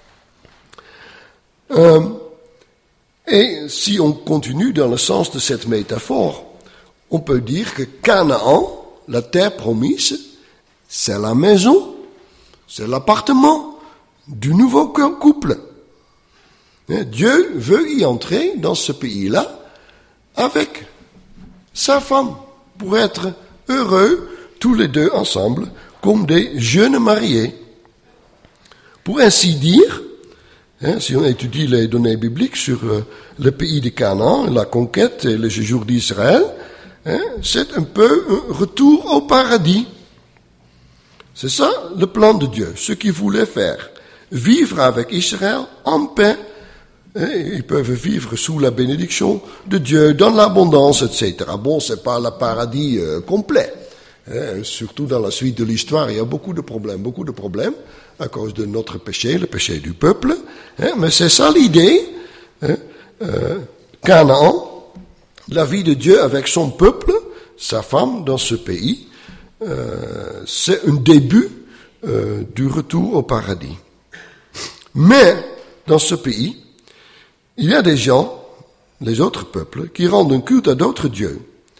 Et si on continue dans le sens de cette métaphore, on peut dire que Canaan, la terre promise, c'est la maison, c'est l'appartement du nouveau couple. Dieu veut y entrer dans ce pays-là avec sa femme, pour être heureux tous les deux ensemble, comme des jeunes mariés. Pour ainsi dire, Si on étudie les données bibliques sur le pays de Canaan, la conquête et le séjour d'Israël, c'est un peu un retour au paradis. C'est ça le plan de Dieu, ce qu'il voulait faire. Vivre avec Israël en paix. Ils peuvent vivre sous la bénédiction de Dieu, dans l'abondance, etc. Bon, c'est pas le paradis complet. Surtout dans la suite de l'histoire, il y a beaucoup de problèmes à cause de notre péché, le péché du peuple. Mais c'est ça l'idée. Canaan, la vie de Dieu avec son peuple, sa femme dans ce pays, c'est un début du retour au paradis. Mais dans ce pays, il y a des gens, les autres peuples, qui rendent un culte à d'autres dieux.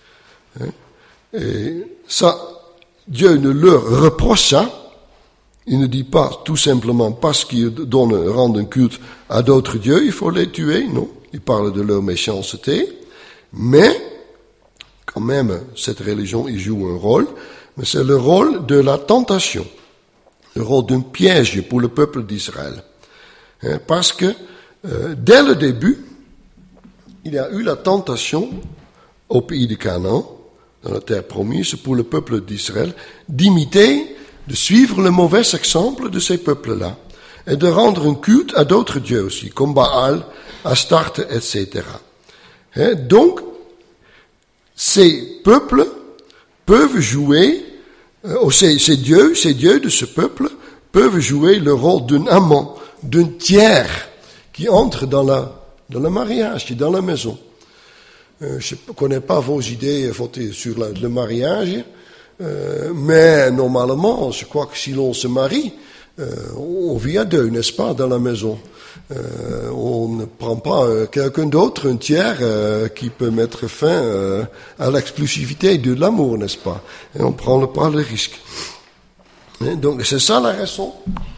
Et ça, Dieu ne leur reproche ça. Il ne dit pas tout simplement parce qu'ils rendent un culte à d'autres dieux, il faut les tuer. Non, il parle de leur méchanceté. Mais, quand même, cette religion, il joue un rôle. Mais c'est le rôle de la tentation. Le rôle d'un piège pour le peuple d'Israël. Parce que, dès le début, il y a eu la tentation au pays de Canaan, dans la terre promise, pour le peuple d'Israël, d'imiter, de suivre le mauvais exemple de ces peuples-là, et de rendre un culte à d'autres dieux aussi, comme Baal, Astarte, etc. Donc, ces peuples peuvent jouer, ces dieux de ce peuple, peuvent jouer le rôle d'un amant, d'un tiers, qui entre dans le mariage, qui est dans la maison. Je ne connais pas vos idées votées sur le mariage, mais normalement, je crois que si l'on se marie, on vit à deux, n'est-ce pas, dans la maison. On ne prend pas quelqu'un d'autre, un tiers, qui peut mettre fin à l'exclusivité de l'amour, n'est-ce pas. Et on ne prend pas le risque. Et donc c'est ça la raison.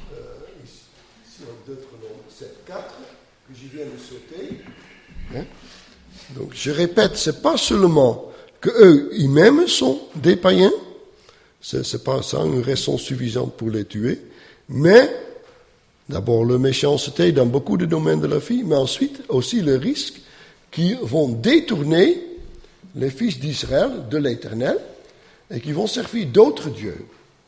Donc, je répète, c'est pas seulement que eux, eux-mêmes sont des païens, c'est pas ça une raison suffisante pour les tuer, mais d'abord leur méchanceté dans beaucoup de domaines de la vie, mais ensuite aussi le risque qu'ils vont détourner les fils d'Israël de l'Éternel et qu'ils vont servir d'autres dieux.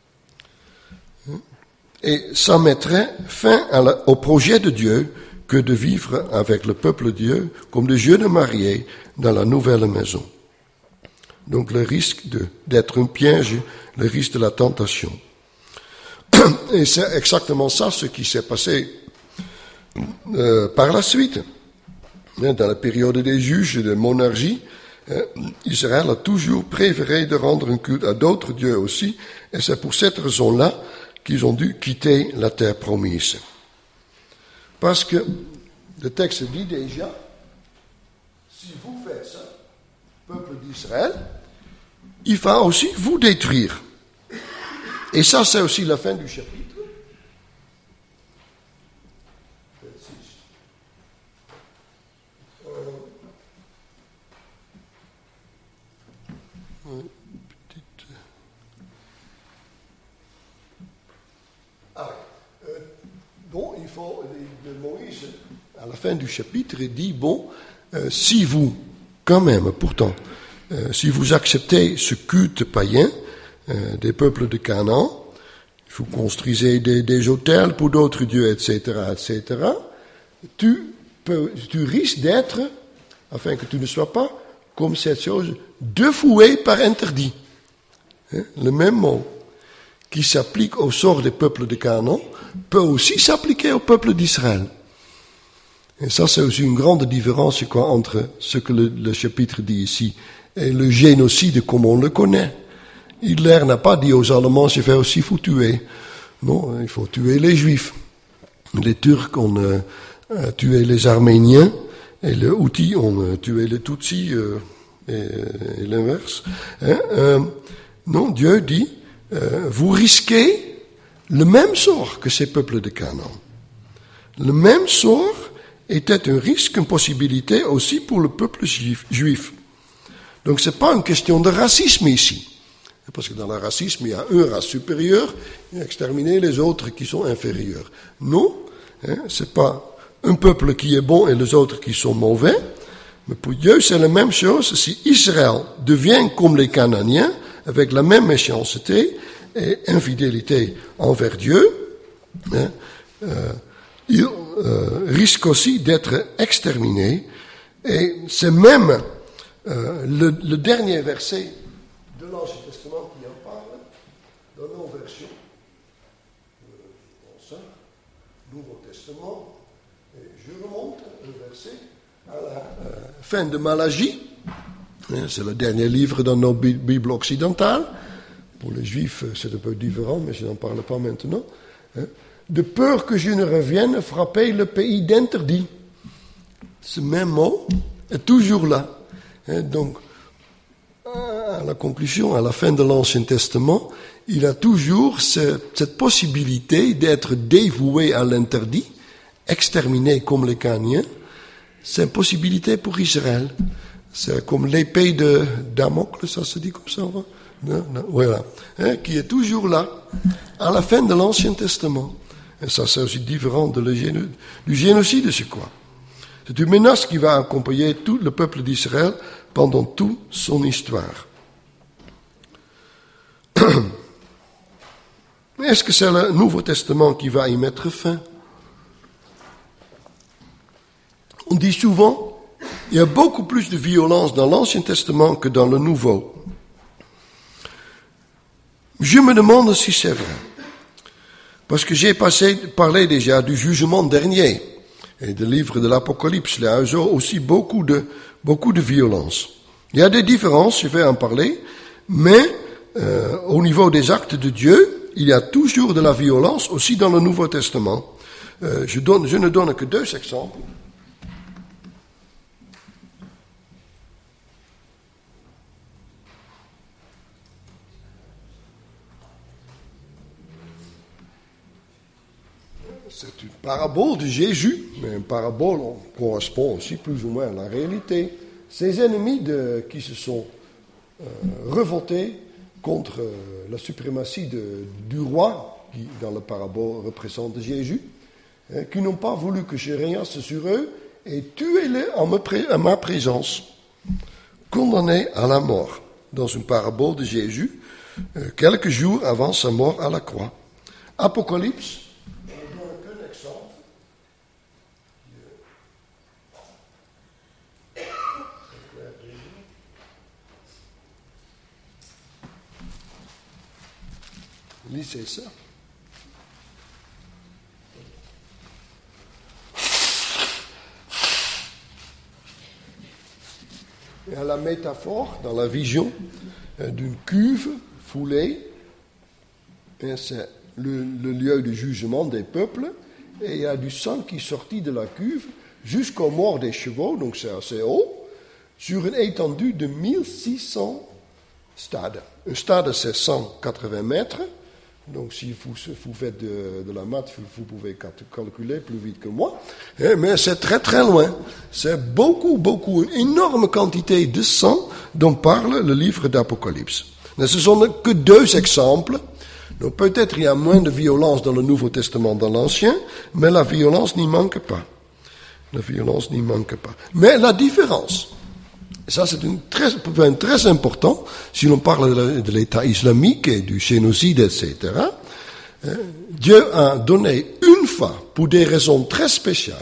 Et ça mettrait fin au projet de Dieu que de vivre avec le peuple de Dieu comme des jeunes mariés dans la nouvelle maison. Donc le risque d'être un piège, le risque de la tentation. Et c'est exactement ça ce qui s'est passé par la suite. Dans la période des juges et de monarchie, Israël a toujours préféré de rendre un culte à d'autres dieux aussi, et c'est pour cette raison-là qu'ils ont dû quitter la terre promise. Parce que le texte dit déjà, si vous faites ça, peuple d'Israël, il va aussi vous détruire. Et ça, c'est aussi la fin du chapitre. Bon, il faut, Moïse, à la fin du chapitre, il dit, si vous, quand même, pourtant, si vous acceptez ce culte païen des peuples de Canaan, vous construisez des hôtels pour d'autres dieux, etc., tu risques d'être, afin que tu ne sois pas comme cette chose, défoué par interdit. Le même mot qui s'applique au sort des peuples de Canaan peut aussi s'appliquer au peuple d'Israël. Et ça, c'est aussi une grande différence, entre ce que le chapitre dit ici et le génocide comme on le connaît. Hitler n'a pas dit aux Allemands, je vais aussi vous tuer. Non, il faut tuer les Juifs. Les Turcs ont tué les Arméniens, et les Houthis ont tué les Tutsis, et l'inverse. Non, Dieu dit, vous risquez le même sort que ces peuples de Canaan. Le même sort était un risque, une possibilité aussi pour le peuple juif. Donc c'est pas une question de racisme ici. Parce que dans le racisme, il y a une race supérieure et exterminer les autres qui sont inférieurs. Non, c'est pas un peuple qui est bon et les autres qui sont mauvais. Mais pour Dieu, c'est la même chose. Si Israël devient comme les Cananéens, avec la même méchanceté et infidélité envers Dieu, il risque aussi d'être exterminé. Et c'est même le dernier verset de l'Ancien Testament qui en parle, dans nos versions. Nouveau Testament. Et je remonte le verset à la fin de Malachie. C'est le dernier livre dans nos Bibles occidentales. Pour les Juifs, c'est un peu différent, mais je n'en parle pas maintenant. De peur que je ne revienne frapper le pays d'interdit. Ce même mot est toujours là. Donc, à la conclusion, à la fin de l'Ancien Testament, il a toujours cette possibilité d'être dévoué à l'interdit, exterminé comme les Cananéens. C'est une possibilité pour Israël. C'est comme l'épée de Damoclès, ça se dit comme ça, non, voilà, qui est toujours là, à la fin de l'Ancien Testament. Et ça, c'est aussi différent du génocide, c'est quoi? C'est une menace qui va accompagner tout le peuple d'Israël pendant toute son histoire. Est-ce que c'est le Nouveau Testament qui va y mettre fin? On dit souvent, il y a beaucoup plus de violence dans l'Ancien Testament que dans le Nouveau. Je me demande si c'est vrai. Parce que j'ai parlé déjà du jugement dernier. Et du livre de l'Apocalypse, il y a aussi beaucoup de violence. Il y a des différences, je vais en parler, mais au niveau des actes de Dieu, il y a toujours de la violence aussi dans le Nouveau Testament. Je ne donne que 2 exemples. C'est une parabole de Jésus, mais une parabole correspond aussi plus ou moins à la réalité. Ces ennemis qui se sont révoltés contre la suprématie du roi, qui dans la parabole représente Jésus, qui n'ont pas voulu que je règne sur eux, et tuez-les à ma présence, condamnés à la mort, dans une parabole de Jésus, quelques jours avant sa mort à la croix. Apocalypse, on donne qu'un exemple. Lisez ça. Il y a la métaphore dans la vision d'une cuve foulée. Et c'est le lieu du jugement des peuples. Et il y a du sang qui sortit de la cuve jusqu'aux morts des chevaux, donc c'est assez haut, sur une étendue de 1600 stades. Un stade, c'est 180 mètres. Donc, si vous faites de la maths, vous pouvez calculer plus vite que moi. Mais c'est très, très loin. C'est beaucoup, une énorme quantité de sang dont parle le livre d'Apocalypse. Mais ce sont que 2 exemples. Donc, peut-être il y a moins de violence dans le Nouveau Testament que dans l'Ancien, mais la violence n'y manque pas. Mais la différence, ça c'est un point très important, si l'on parle de l'État islamique et du génocide, etc. Dieu a donné une fois, pour des raisons très spéciales,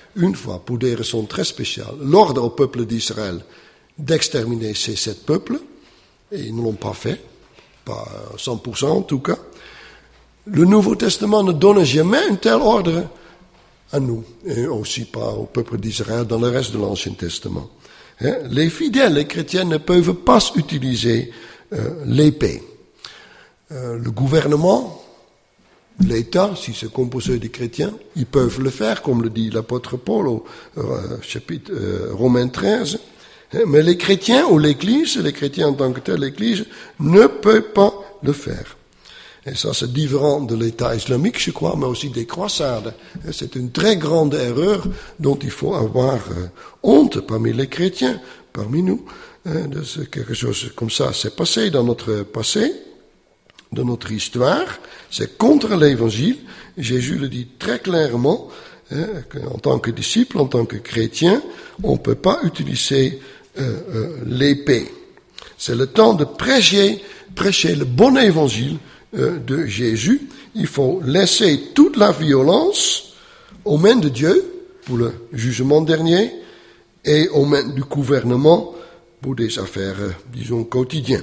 l'ordre au peuple d'Israël d'exterminer ces 7 peuples, et ils ne l'ont pas fait, pas 100% en tout cas. Le Nouveau Testament ne donne jamais un tel ordre à nous, et aussi pas au peuple d'Israël dans le reste de l'Ancien Testament. Les fidèles, les chrétiens ne peuvent pas utiliser l'épée. Le gouvernement, l'État, si c'est composé de chrétiens, ils peuvent le faire, comme le dit l'apôtre Paul au chapitre Romains 13. Mais les chrétiens ou l'Église, les chrétiens en tant que tels, l'Église, ne peuvent pas le faire. Et ça, c'est différent de l'État islamique, je crois, mais aussi des croisades. C'est une très grande erreur dont il faut avoir honte parmi les chrétiens, parmi nous. Quelque chose comme ça s'est passé dans notre passé, dans notre histoire. C'est contre l'Évangile. Jésus le dit très clairement. En tant que disciple, en tant que chrétien, on ne peut pas utiliser l'épée. C'est le temps de prêcher le bon évangile de Jésus. Il faut laisser toute la violence aux mains de Dieu pour le jugement dernier et aux mains du gouvernement pour des affaires, disons, quotidiennes.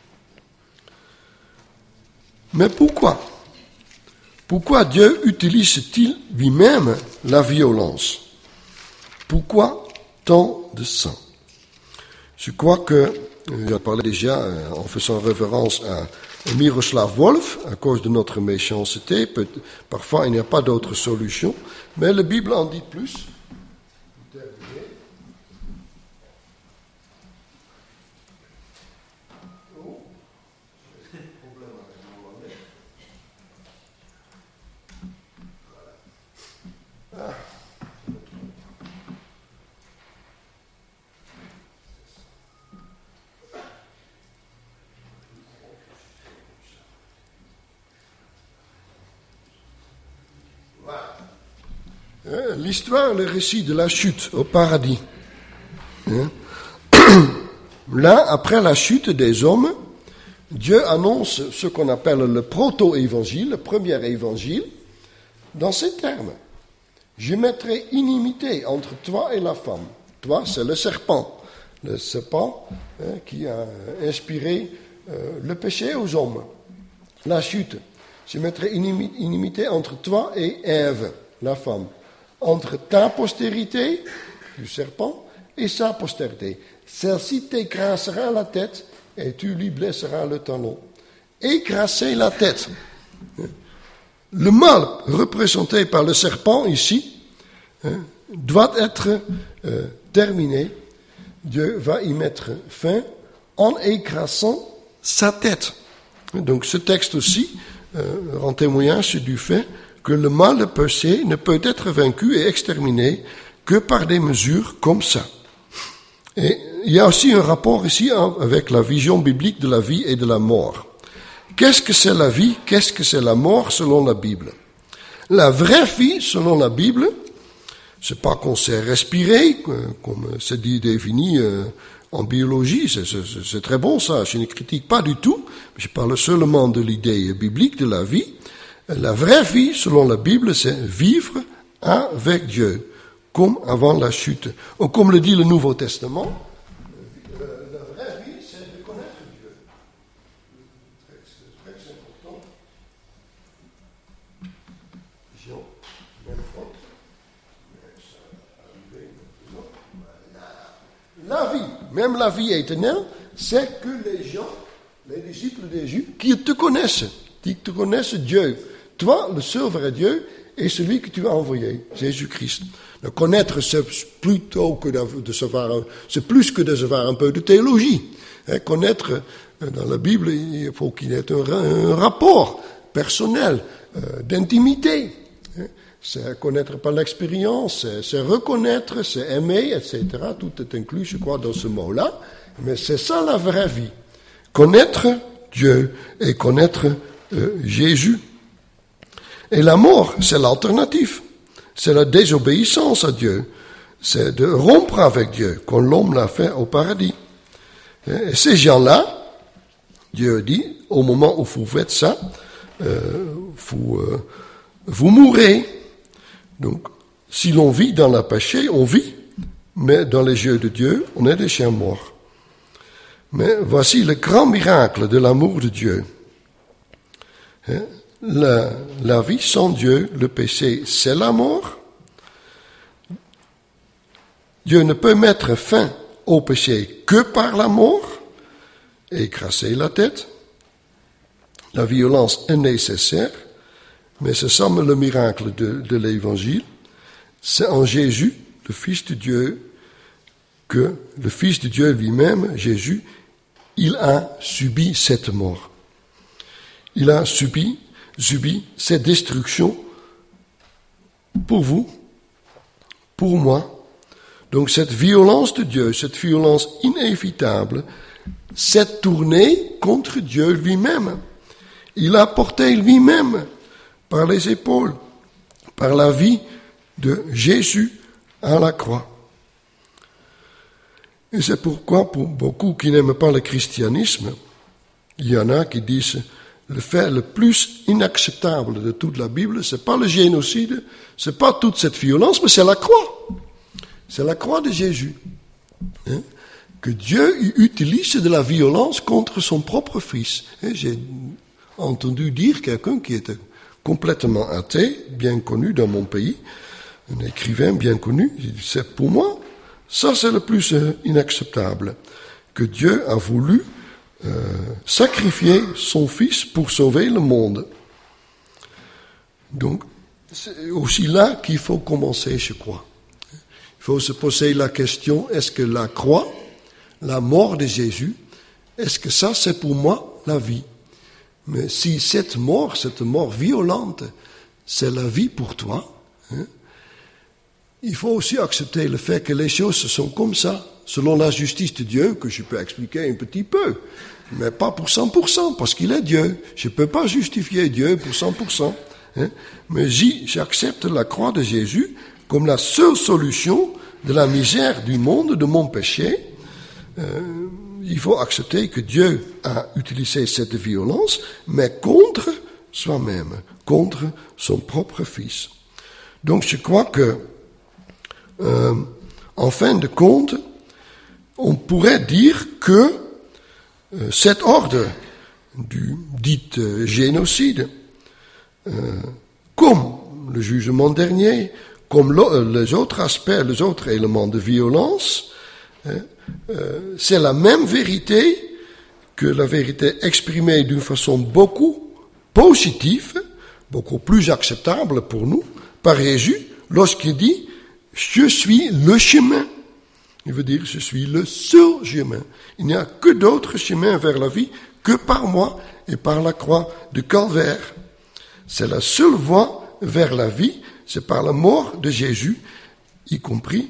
Mais pourquoi? Pourquoi Dieu utilise-t-il lui-même la violence? Pourquoi tant de sang? Je crois que, j'en parlais déjà en faisant référence à Miroslav Volf, à cause de notre méchanceté, parfois il n'y a pas d'autre solution, mais la Bible en dit plus. L'histoire, le récit de la chute au paradis. Là, après la chute des hommes, Dieu annonce ce qu'on appelle le proto-évangile, le premier évangile, dans ces termes. Je mettrai inimité entre toi et la femme. Toi, c'est le serpent qui a inspiré le péché aux hommes, la chute. Je mettrai inimité entre toi et Ève, la femme. Entre ta postérité, du serpent, et sa postérité. Celle-ci t'écrasera la tête et tu lui blesseras le talon. Écraser la tête. Le mal représenté par le serpent ici doit être terminé. Dieu va y mettre fin en écrasant sa tête. Donc ce texte aussi rend témoignage du fait que le mal, le péché, ne peut être vaincu et exterminé que par des mesures comme ça. Et il y a aussi un rapport ici avec la vision biblique de la vie et de la mort. Qu'est-ce que c'est la vie? Qu'est-ce que c'est la mort selon la Bible? La vraie vie selon la Bible, c'est pas qu'on sait respirer, comme c'est défini en biologie, c'est très bon ça, je ne critique pas du tout, je parle seulement de l'idée biblique de la vie. La vraie vie, selon la Bible, c'est vivre avec Dieu, comme avant la chute. Ou comme le dit le Nouveau Testament, la vraie vie, c'est de connaître Dieu. C'est très important. Jean, même faute. La vie, même la vie éternelle, c'est que les gens, les disciples de Jésus, qui te connaissent Dieu. Toi, le seul vrai Dieu, est celui que tu as envoyé, Jésus-Christ. Le connaître, c'est plutôt que de savoir, c'est plus que de savoir un peu de théologie. Connaître, dans la Bible, il faut qu'il y ait un rapport personnel, d'intimité. C'est connaître par l'expérience, c'est reconnaître, c'est aimer, etc. Tout est inclus, je crois, dans ce mot-là. Mais c'est ça la vraie vie. Connaître Dieu et connaître Jésus. Et la mort, c'est l'alternative. C'est la désobéissance à Dieu. C'est de rompre avec Dieu, comme l'homme l'a fait au paradis. Et ces gens-là, Dieu dit, au moment où vous faites ça, vous mourrez. Donc, si l'on vit dans le péché, on vit, mais dans les yeux de Dieu, on est des chiens morts. Mais voici le grand miracle de l'amour de Dieu. La vie sans Dieu, le péché, c'est la mort. Dieu ne peut mettre fin au péché que par la mort, écraser la tête. La violence est nécessaire, mais c'est ça le miracle de l'Évangile. C'est en Jésus, le Fils de Dieu, que le Fils de Dieu lui-même, Jésus, il a subi cette mort. Il a subi cette destruction pour vous, pour moi. Donc cette violence de Dieu, cette violence inévitable, s'est tournée contre Dieu lui-même. Il a porté lui-même par les épaules, par la vie de Jésus à la croix. Et c'est pourquoi, pour beaucoup qui n'aiment pas le christianisme, il y en a qui disent le fait le plus inacceptable de toute la Bible, c'est pas le génocide, c'est pas toute cette violence, mais c'est la croix. C'est la croix de Jésus. Hein? Que Dieu utilise de la violence contre son propre fils. Et j'ai entendu dire quelqu'un qui était complètement athée, bien connu dans mon pays, un écrivain bien connu, il dit, c'est pour moi, ça c'est le plus inacceptable, que Dieu a voulu sacrifier son fils pour sauver le monde. Donc, c'est aussi là qu'il faut commencer, je crois. Il faut se poser la question, est-ce que la croix, la mort de Jésus, est-ce que ça c'est pour moi la vie? Mais si cette mort violente, c'est la vie pour toi, hein, il faut aussi accepter le fait que les choses sont comme ça, selon la justice de Dieu, que je peux expliquer un petit peu, mais pas pour 100%, parce qu'il est Dieu. Je ne peux pas justifier Dieu pour 100%. Hein, mais j'accepte la croix de Jésus comme la seule solution de la misère du monde, de mon péché. Il faut accepter que Dieu a utilisé cette violence, mais contre soi-même, contre son propre Fils. Donc je crois que, en fin de compte, on pourrait dire que cet ordre du dit génocide, comme le jugement dernier, comme les autres aspects, les autres éléments de violence, c'est la même vérité que la vérité exprimée d'une façon beaucoup positive, beaucoup plus acceptable pour nous, par Jésus, lorsqu'il dit « Je suis le chemin ». Il veut dire « Je suis le seul chemin ». Il n'y a que d'autres chemins vers la vie que par moi et par la croix de Calvaire. C'est la seule voie vers la vie, c'est par la mort de Jésus, y compris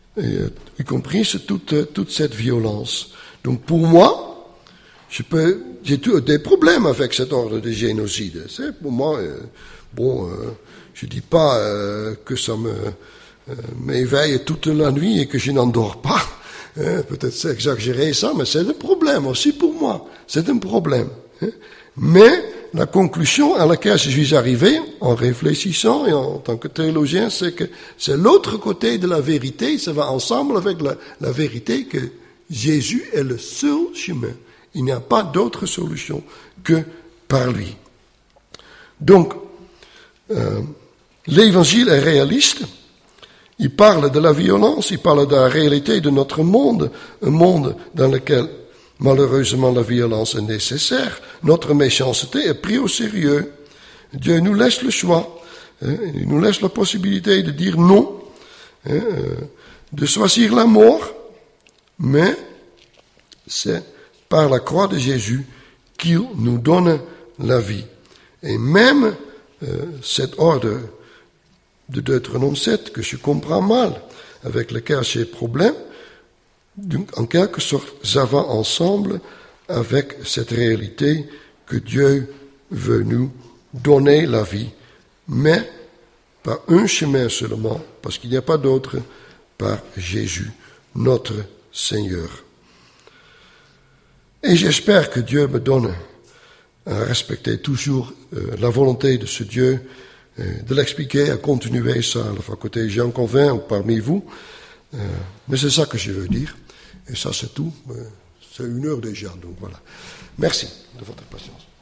toute cette violence. Donc pour moi, j'ai des problèmes avec cet ordre de génocide. C'est pour moi, je dis pas que ça m'éveille toute la nuit et que je n'en dors pas. Peut-être c'est exagéré ça, mais c'est un problème aussi pour moi. C'est un problème. Mais la conclusion à laquelle je suis arrivé, en réfléchissant et en tant que théologien, c'est que c'est l'autre côté de la vérité, ça va ensemble avec la vérité que Jésus est le seul chemin. Il n'y a pas d'autre solution que par lui. Donc, l'évangile est réaliste. Il parle de la violence, il parle de la réalité de notre monde, un monde dans lequel malheureusement la violence est nécessaire, notre méchanceté est prise au sérieux. Dieu nous laisse le choix, il nous laisse la possibilité de dire non, de choisir la mort, mais c'est par la croix de Jésus qu'il nous donne la vie. Et même cet ordre de Deutéronome 7, que je comprends mal, avec lequel j'ai problème, en quelque sorte, ça va ensemble avec cette réalité que Dieu veut nous donner la vie, mais par un chemin seulement, parce qu'il n'y a pas d'autre, par Jésus, notre Seigneur. Et j'espère que Dieu me donne à respecter toujours la volonté de ce Dieu, de l'expliquer, à continuer ça à la faculté Jean Calvin ou parmi vous. Mais c'est ça que je veux dire. Et ça, c'est tout. C'est 1 heure déjà, donc voilà. Merci de votre patience.